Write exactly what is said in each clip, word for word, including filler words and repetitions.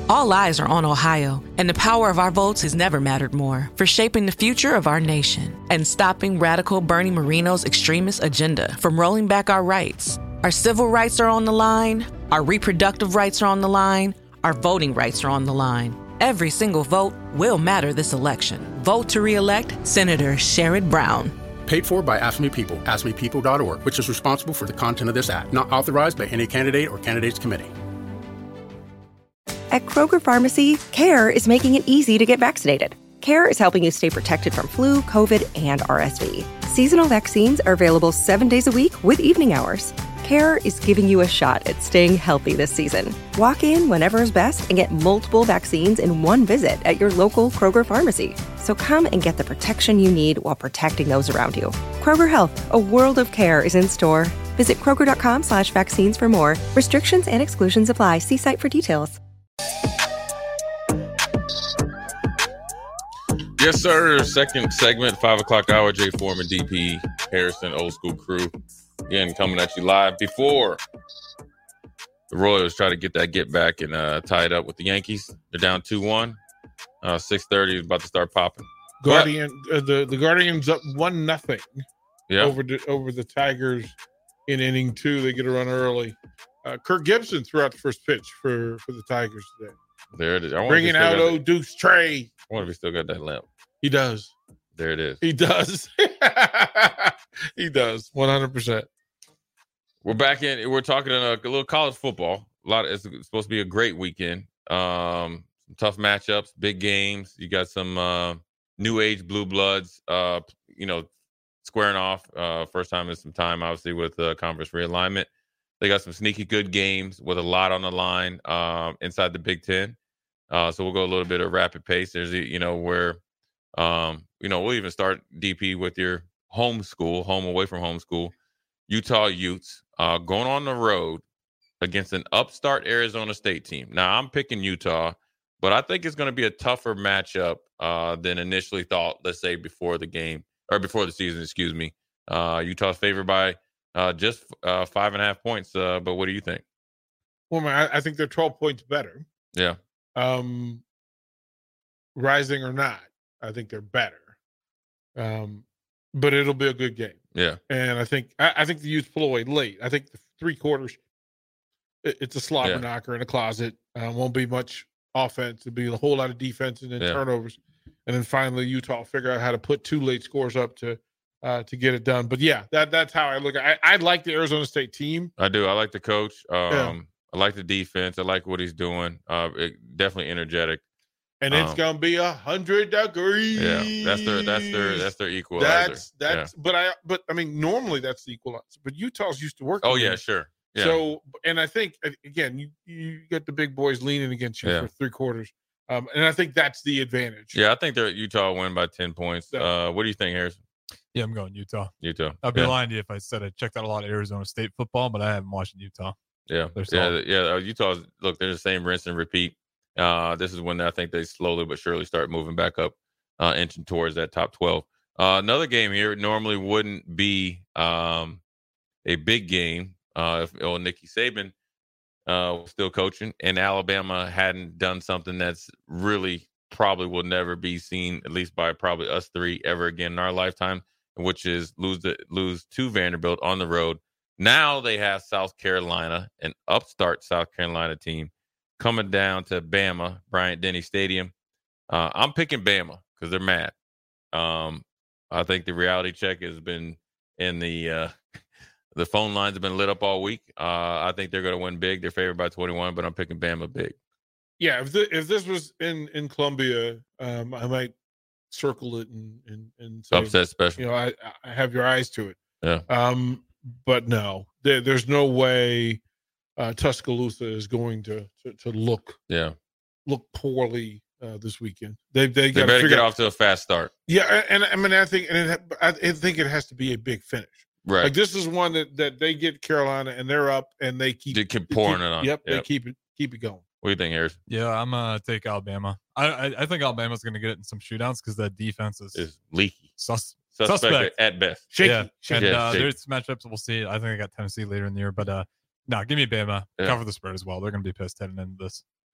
All eyes are on Ohio, and the power of our votes has never mattered more for shaping the future of our nation and stopping radical Bernie Moreno's extremist agenda from rolling back our rights. Our civil rights are on the line, our reproductive rights are on the line, our voting rights are on the line. Every single vote will matter this election. Vote to re-elect Senator Sherrod Brown. Paid for by Ask Me People, ask me people dot org, which is responsible for the content of this ad. Not authorized by any candidate or candidates committee. At Kroger Pharmacy, CARE is making it easy to get vaccinated. CARE is helping you stay protected from flu, COVID, and R S V. Seasonal vaccines are available seven days a week with evening hours. CARE is giving you a shot at staying healthy this season. Walk in whenever is best and get multiple vaccines in one visit at your local Kroger Pharmacy. So come and get the protection you need while protecting those around you. Kroger Health, a world of care, is in store. Visit Kroger.com slash vaccines for more. Restrictions and exclusions apply. See site for details. Yes, sir. Second segment, five o'clock hour. Jay Foreman, D P, Harrison, Old School Crew. Again, coming at you live before the Royals try to get that get back and uh, tie it up with the Yankees. They're down two one. Uh, six thirty is about to start popping. Guardian, uh, the the Guardians up one nothing. Yeah. Over the over the Tigers in inning two. They get a run early. Uh, Kirk Gibson threw out the first pitch for, for the Tigers today. There it is. I Bringing out old Deuce Trey. I wonder if he still got that limp. He does. There it is. He does. He does. one hundred percent. We're back in. We're talking a, a little college football. A lot. Of, it's supposed to be a great weekend. Um, some tough matchups, big games. You got some uh, new age blue bloods. Uh, you know, squaring off. Uh, first time in some time, obviously, with uh, conference realignment. They got some sneaky good games with a lot on the line um, inside the Big Ten. Uh, so we'll go a little bit of rapid pace. There's, you know, where, um, you know, we'll even start D P with your home school, home away from home school, Utah Utes uh, going on the road against an upstart Arizona State team. Now I'm picking Utah, but I think it's going to be a tougher matchup uh, than initially thought. Let's say before the game or before the season, excuse me. Uh, Utah's favored by uh, just uh, five and a half points. Uh, but what do you think? Well, man, I, I think they're twelve points better. Yeah. Um, rising or not, I think they're better. Um, but it'll be a good game. Yeah. And I think I, I think the Utes pull away late. I think the three quarters, it, it's a slobber yeah. knocker in a closet. Uh, won't be much offense. It'll be a whole lot of defense and then yeah. turnovers. And then finally, Utah will figure out how to put two late scores up to uh, to get it done. But yeah, that that's how I look at it. I, I like the Arizona State team. I do. I like the coach. Um, yeah. I like the defense. I like what he's doing. Uh, it, definitely energetic. And it's um, gonna be a hundred degrees. Yeah, that's their that's their that's their equalizer. That's that's. Yeah. But I but I mean normally that's the equalizer. But Utah's used to work. Oh yeah, sure. Yeah. So and I think again you you get the big boys leaning against you yeah. for three quarters, um, and I think that's the advantage. Yeah, I think they're Utah win by ten points. So, uh, what do you think, Harrison? Yeah, I'm going Utah. Utah. I'd be yeah. lying to you if I said I checked out a lot of Arizona State football, but I haven't watched Utah. Yeah, yeah, yeah. Uh, Utah's look. They're the same rinse and repeat. Uh, this is when I think they slowly but surely start moving back up, uh, inching towards that top twelve. Uh, another game here normally wouldn't be um, a big game uh, if old Nicky Saban uh, was still coaching and Alabama hadn't done something that's really probably will never be seen, at least by probably us three, ever again in our lifetime, which is lose the, lose to Vanderbilt on the road. Now they have South Carolina, an upstart South Carolina team, coming down to Bama, Bryant-Denny Stadium. Uh, I'm picking Bama because they're mad. Um, I think the reality check has been in the uh, the phone lines have been lit up all week. Uh, I think they're going to win big. They're favored by twenty-one, but I'm picking Bama big. Yeah, if the, if this was in in Columbia, um, I might circle it and and, and say, upset special. You know, I, I have your eyes to it. Yeah. Um, but no, there, there's no way uh, Tuscaloosa is going to, to to look yeah look poorly uh, this weekend. They they, they better get off to a fast start. Yeah, and, and I mean I think and it, I think it has to be a big finish. Right. Like this is one that, that they get Carolina and they're up and they keep they keep pouring they keep, it on. Yep, yep, they keep it keep it going. What do you think, Harris? Yeah, I'm gonna take Alabama. I I, I think Alabama's gonna get it in some shootouts because that defense is is leaky, sus- suspect, suspect at best. Shaky, yeah, shaky. and yeah, uh, shaky. there's matchups we'll see. I think I got Tennessee later in the year, but uh, no, give me Bama. Yeah. Cover the spread as well. They're gonna be pissed heading into this.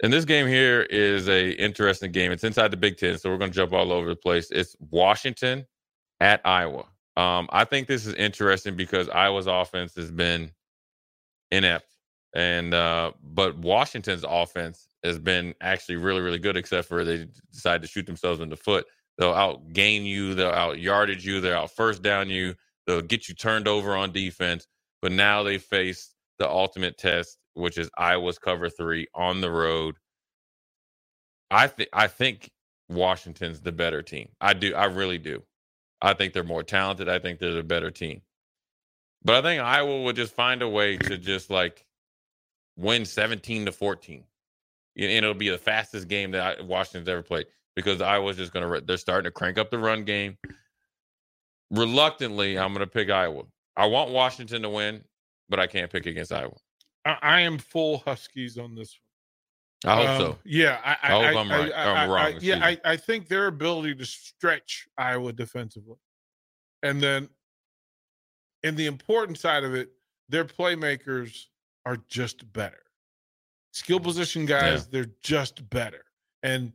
And this game here is a interesting game. It's inside the Big Ten, so we're going to jump all over the place. It's Washington at Iowa. Um, I think this is interesting because Iowa's offense has been inept, and uh, but Washington's offense has been actually really, really good, except for they decide to shoot themselves in the foot. They'll outgain you, they'll out yardage you, they'll out first down you, they'll get you turned over on defense. But now they face the ultimate test, which is Iowa's cover three on the road. I think I think Washington's the better team. I do. I really do. I think they're more talented. I think they're the better team. But I think Iowa will just find a way to just like win seventeen to fourteen. And it'll be the fastest game that Washington's ever played because Iowa's just going to, they're starting to crank up the run game. Reluctantly, I'm going to pick Iowa. I want Washington to win, but I can't pick against Iowa. I, I am full Huskies on this one. I hope um, so. Yeah. I, I, I hope I, I'm right. I, I'm I, wrong. I, yeah. I, I think their ability to stretch Iowa defensively. And then in the important side of it, their playmakers are just better. Skill position guys, yeah. They're just better. And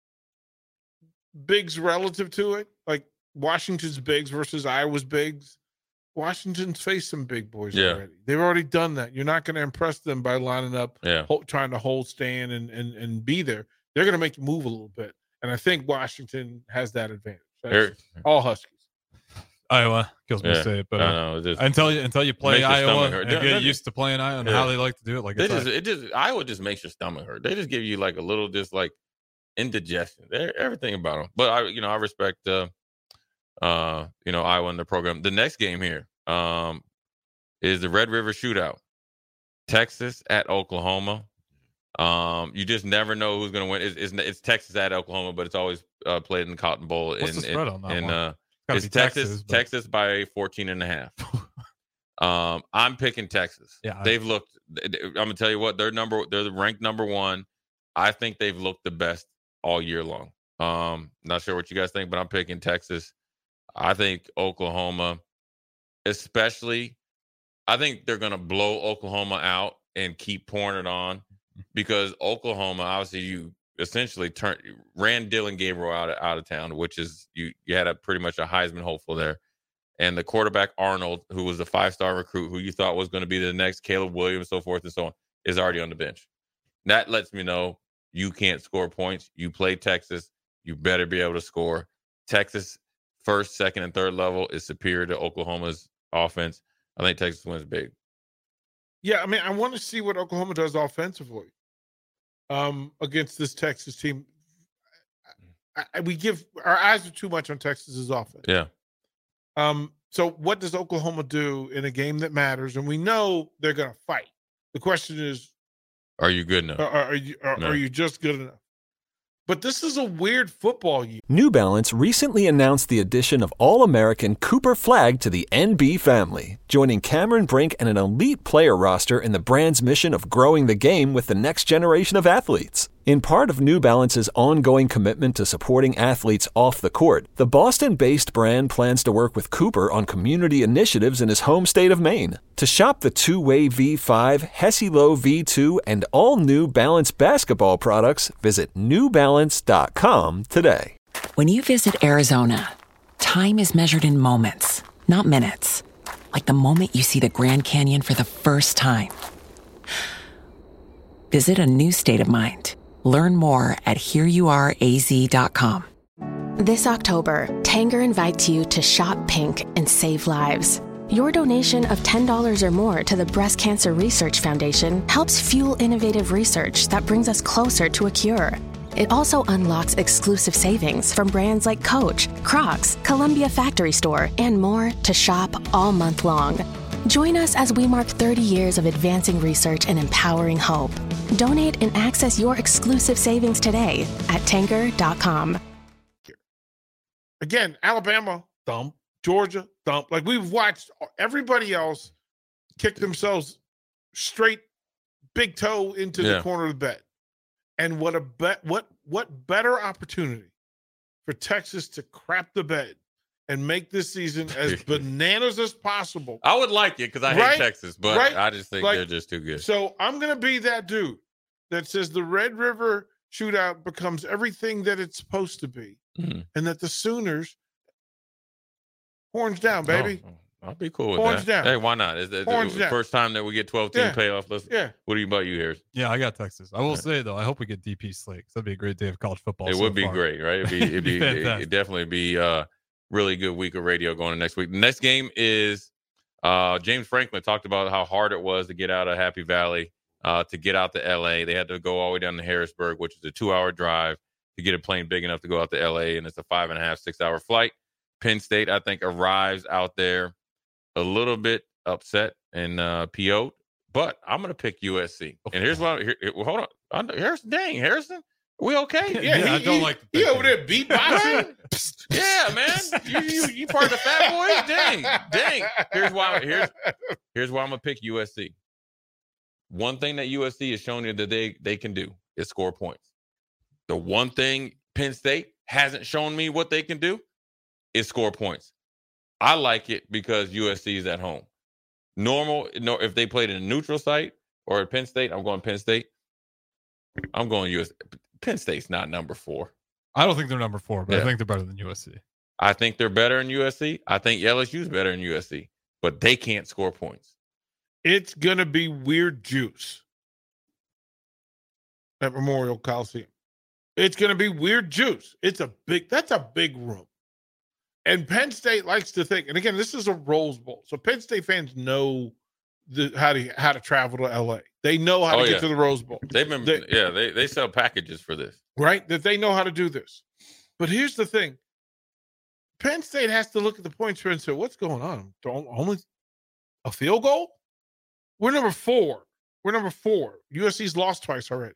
bigs relative to it, like Washington's bigs versus Iowa's bigs, Washington's faced some big boys yeah. already. They've already done that. You're not going to impress them by lining up, yeah. hold, trying to hold stand and, and, and be there. They're going to make you move a little bit. And I think Washington has that advantage. That's all Huskies. Iowa kills me yeah, to say it, but uh, know, just, until you until you play Iowa and get get used to playing Iowa and yeah. how they like to do it, like they it's just, like, it just Iowa just makes your stomach hurt. They just give you like a little just like indigestion. They're everything about them. But I, you know, I respect, uh, uh, you know, Iowa in the program. The next game here, um, is the Red River Shootout, Texas at Oklahoma. Um, you just never know who's going to win. It's, it's it's Texas at Oklahoma, but it's always uh, played in the Cotton Bowl. What's in, the spread in, on that in, one? Uh, It's, it's Texas, Texas, Texas by fourteen and a half. um, I'm picking Texas. Yeah, they've looked. I'm gonna tell you what, they're number. They're ranked number one. I think they've looked the best all year long. Um, not sure what you guys think, but I'm picking Texas. I think Oklahoma, especially. I think they're gonna blow Oklahoma out and keep pouring it on because Oklahoma, obviously, you. essentially turned ran Dylan Gabriel out of, out of town, which is you you had a pretty much a Heisman hopeful there, and the quarterback Arnold, who was a five star recruit, who you thought was going to be the next Caleb Williams, so forth and so on, is already on the bench. That lets me know you can't score points. You play Texas, you better be able to score. Texas first, second, and third level is superior to Oklahoma's offense. I think Texas wins big. Yeah, I mean, I want to see what Oklahoma does offensively. Um, against this Texas team, I, I, we give our eyes are too much on Texas's offense. Yeah. Um. So, what does Oklahoma do in a game that matters? And we know they're going to fight. The question is, are you good enough? Are, are you are, no. are you just good enough? But this is a weird football year. New Balance recently announced the addition of All-American Cooper Flag to the N B family, joining Cameron Brink and an elite player roster in the brand's mission of growing the game with the next generation of athletes. In part of New Balance's ongoing commitment to supporting athletes off the court, the Boston-based brand plans to work with Cooper on community initiatives in his home state of Maine. To shop the two-way V five, Hesi-Lo V two, and all New Balance basketball products, visit new balance dot com today. When you visit Arizona, time is measured in moments, not minutes. Like the moment you see the Grand Canyon for the first time. Visit a new state of mind. Learn more at here you are A Z dot com. This October, Tanger invites you to shop pink and save lives. Your donation of ten dollars or more to the Breast Cancer Research Foundation helps fuel innovative research that brings us closer to a cure. It also unlocks exclusive savings from brands like Coach, Crocs, Columbia Factory Store, and more to shop all month long. Join us as we mark thirty years of advancing research and empowering hope. Donate and access your exclusive savings today at tanger dot com. Again, Alabama, thump. Georgia, thump. Like we've watched everybody else kick themselves straight big toe into yeah. the corner of the bed. And what a bet what what better opportunity for Texas to crap the bed and make this season as bananas as possible. I would like it because I right? hate Texas, but right? I just think like, they're just too good. So I'm gonna be that dude that says the Red River Shootout becomes everything that it's supposed to be, mm-hmm. and that the Sooners, horns down, baby. Oh, I'll be cool with horns that. Down. Hey, why not? It's, it's horns the down. First time that we get twelve-team yeah. playoff. Let's, yeah. What about you, Harris? Yeah, I got Texas. I will right. say, though, I hope we get D P Slate. That'd be a great day of college football. It so would be far. great, right? It'd be, it'd be, it'd, it'd definitely be a really good week of radio going to next week. The next game is uh, James Franklin talked about how hard it was to get out of Happy Valley, uh, to get out to L A. They had to go all the way down to Harrisburg, which is a two-hour drive to get a plane big enough to go out to L A, and it's a five and a half, six-hour flight. Penn State, I think, arrives out there a little bit upset and uh, P O'd, but I'm going to pick U S C. And here's why. Here, well, hold on. Harrison, dang, Harrison, are we okay? Yeah, yeah he, I don't he, like the He over there beatboxing. Yeah, man. You, you you part of the Fat Boys? Dang, dang. Here's why. Here's here's why I'm going to pick U S C. One thing that U S C has shown you that they, they can do is score points. The one thing Penn State hasn't shown me what they can do is score points. I like it because U S C is at home. Normal, no, if they played in a neutral site or at Penn State, I'm going Penn State. I'm going U S C. Penn State's not number four. I don't think they're number four, but yeah. I think they're better than U S C. I think they're better in U S C. I think L S U's better in U S C, but they can't score points. It's going to be weird juice at Memorial Coliseum. It's going to be weird juice. It's a big, that's a big room. And Penn State likes to think, and again, this is a Rose Bowl. So Penn State fans know the, how to how to travel to L A. They know how oh, to yeah. get to the Rose Bowl. They've been, they, yeah, they, they sell packages for this. Right? That they know how to do this. But here's the thing. Penn State has to look at the point spread and say, what's going on? Don't, only a field goal? We're number four. We're number four. U S C's lost twice already.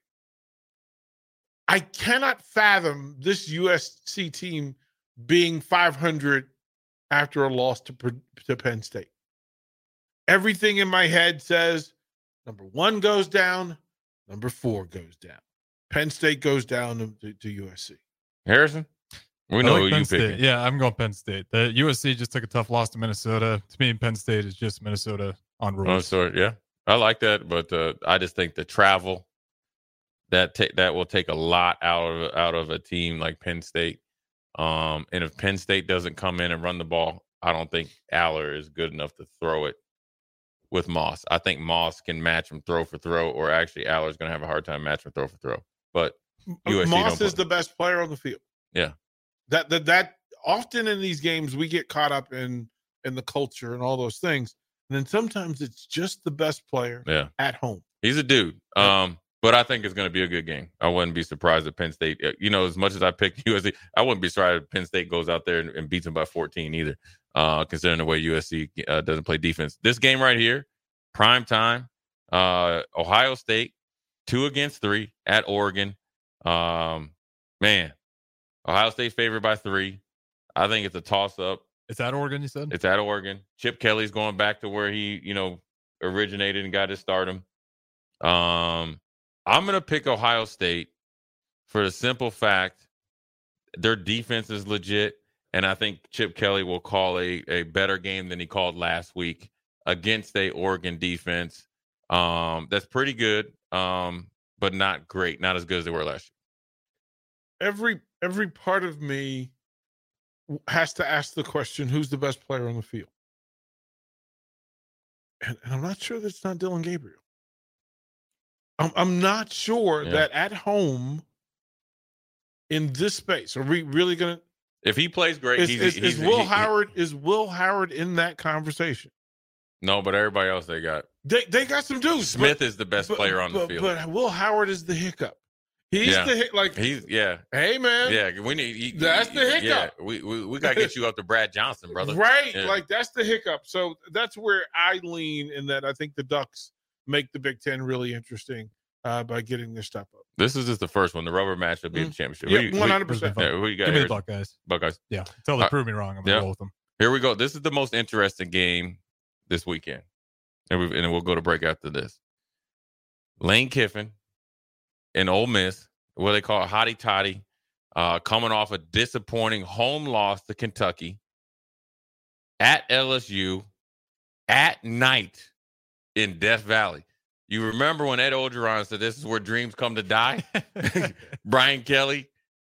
I cannot fathom this U S C team being five hundred after a loss to, to Penn State. Everything in my head says number one goes down, number four goes down. Penn State goes down to, to U S C. Harrison? We know like who Penn you State. picking. Yeah, I'm going Penn State. The U S C just took a tough loss to Minnesota. To me, Penn State is just Minnesota on rules. Oh, sorry. Yeah, I like that, but uh, I just think the travel that ta- that will take a lot out of out of a team like Penn State. Um, and if Penn State doesn't come in and run the ball, I don't think Aller is good enough to throw it with Moss. I think Moss can match him throw for throw, or actually Aller is going to have a hard time matching throw for throw. But U S C Moss don't is play. the best player on the field. Yeah. That that that often in these games we get caught up in in the culture and all those things, and then sometimes it's just the best player Yeah. at home. He's a dude. Um, but I think it's going to be a good game. I wouldn't be surprised if Penn State, you know, as much as I picked U S C, I wouldn't be surprised if Penn State goes out there and, and beats them by fourteen either, uh, considering the way U S C uh, doesn't play defense. This game right here, prime time, uh, Ohio State, two against three at Oregon. Um, man, Ohio State favored by three. I think it's a toss-up. It's at Oregon, you said? It's at Oregon. Chip Kelly's going back to where he, you know, originated and got his stardom. Um, I'm going to pick Ohio State for the simple fact their defense is legit, and I think Chip Kelly will call a, a better game than he called last week against a Oregon defense um, that's pretty good, um, but not great, not as good as they were last year. Every every part of me has to ask the question, who's the best player on the field? And, and I'm not sure that's not Dylan Gabriel. I'm, I'm not sure Yeah. that at home in this space, are we really going to? If he plays great, Is, he's, is, he's is Will he- Howard is Will Howard in that conversation? No, but everybody else they got. They they got some dudes. Smith but, is the best but- player on the but- field. But Will Howard is the hiccup. He's Yeah. the hit. Like, He's yeah, hey man, yeah. We need he- That's the hiccup. Yeah, we we, we got to get you up to Brad Johnson, brother. right? Yeah. Like that's the hiccup. So that's where I lean in that. I think the Ducks make the Big Ten really interesting uh, by getting this stuff up. This is just the first one. The rubber match will be the Mhm. championship. Yeah, Who you- one who- hundred percent. Yeah, who you got? Give me the Harrison? Buckeyes. Buckeyes. Yeah, until they Uh, prove me wrong, I'm yeah. going to roll with them. Here we go. This is the most interesting game this weekend, and we and then we'll go to break after this. Lane Kiffin and Ole Miss, what they call it, hotty toddy, uh, coming off a disappointing home loss to Kentucky at L S U at night in Death Valley. You remember when Ed Orgeron said this is where dreams come to die? Brian Kelly,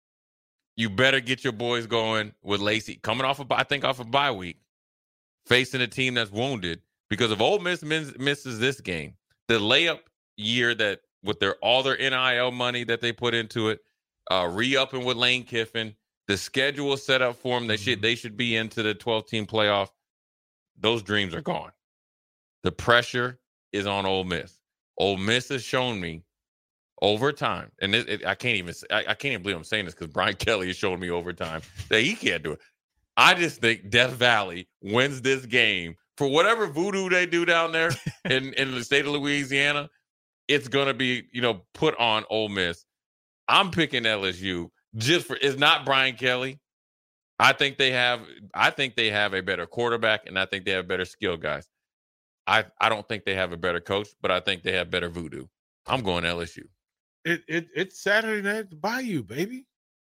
you better get your boys going with Lacey. Coming off of, I think, off a of bye week, facing a team that's wounded. Because if Ole Miss miss, misses this game, the layup year that with their all their N I L money that they put into it, uh, re-upping with Lane Kiffin, the schedule set up for them, they should, they should be into the twelve-team playoff. Those dreams are gone. The pressure is on Ole Miss. Ole Miss has shown me over time, and it, it, I can't even I, I can't even believe I'm saying this because Brian Kelly has shown me over time that he can't do it. I just think Death Valley wins this game for whatever voodoo they do down there in, in the state of Louisiana. It's gonna be, you know, put on Ole Miss. I'm picking L S U just for it's not Brian Kelly. I think they have I think they have a better quarterback, and I think they have better skill guys. I, I don't think they have a better coach, but I think they have better voodoo. I'm going L S U. It it it's Saturday night at the Bayou, baby.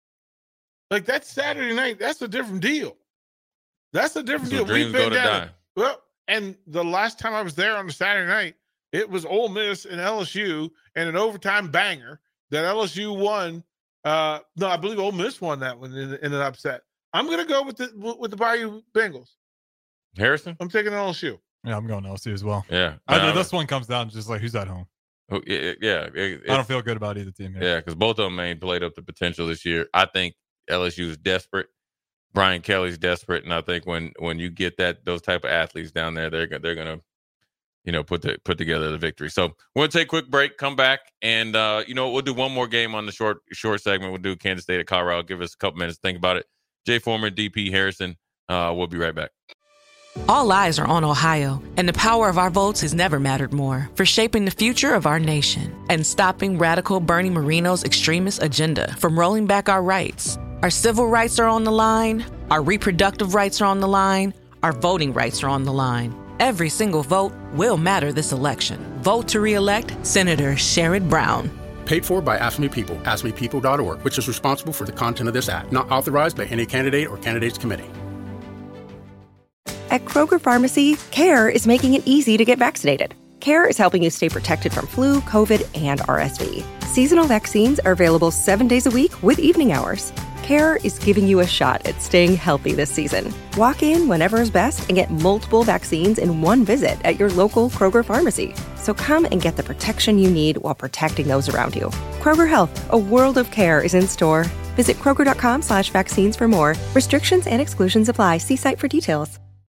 Like that's Saturday night. That's a different deal. That's a different So deal. dreams We've been go to down. die. Well, and the last time I was there on a Saturday night, it was Ole Miss and L S U and an overtime banger that L S U won. Uh, no, I believe Ole Miss won that one in, in an upset. I'm gonna go with the with the Bayou Bengals. Harrison? I'm taking L S U. Yeah, I'm going L S U as well. Yeah. I, Nah, this one comes down to just like who's at home. Oh, yeah, yeah. It, I don't feel good about either team here. Yeah, because both of them ain't played up to potential this year. I think L S U is desperate. Brian Kelly's desperate, and I think when when you get that those type of athletes down there, they're they're gonna, you know, put the put together the victory. So we'll take a quick break, come back, and uh, you know we'll do one more game on the short short segment. We'll do Kansas State at Colorado. Give us a couple minutes to think about it. Jay Foreman, D P Harrison. Uh, we'll be right back. All eyes are on Ohio, and the power of our votes has never mattered more for shaping the future of our nation and stopping radical Bernie Moreno's extremist agenda from rolling back our rights. Our civil rights are on the line. Our reproductive rights are on the line. Our voting rights are on the line. Every single vote will matter this election. Vote to re-elect Senator Sherrod Brown. Paid for by Ask Me People, ask me people dot org, which is responsible for the content of this ad. Not authorized by any candidate or candidates committee. At Kroger Pharmacy, CARE is making it easy to get vaccinated. CARE is helping you stay protected from flu, COVID, and R S V. Seasonal vaccines are available seven days a week with evening hours. CARE is giving you a shot at staying healthy this season. Walk in whenever is best and get multiple vaccines in one visit at your local Kroger Pharmacy. So come and get the protection you need while protecting those around you. Kroger Health, a world of care is in store. Visit Kroger.com slash vaccines for more. Restrictions and exclusions apply. See site for details.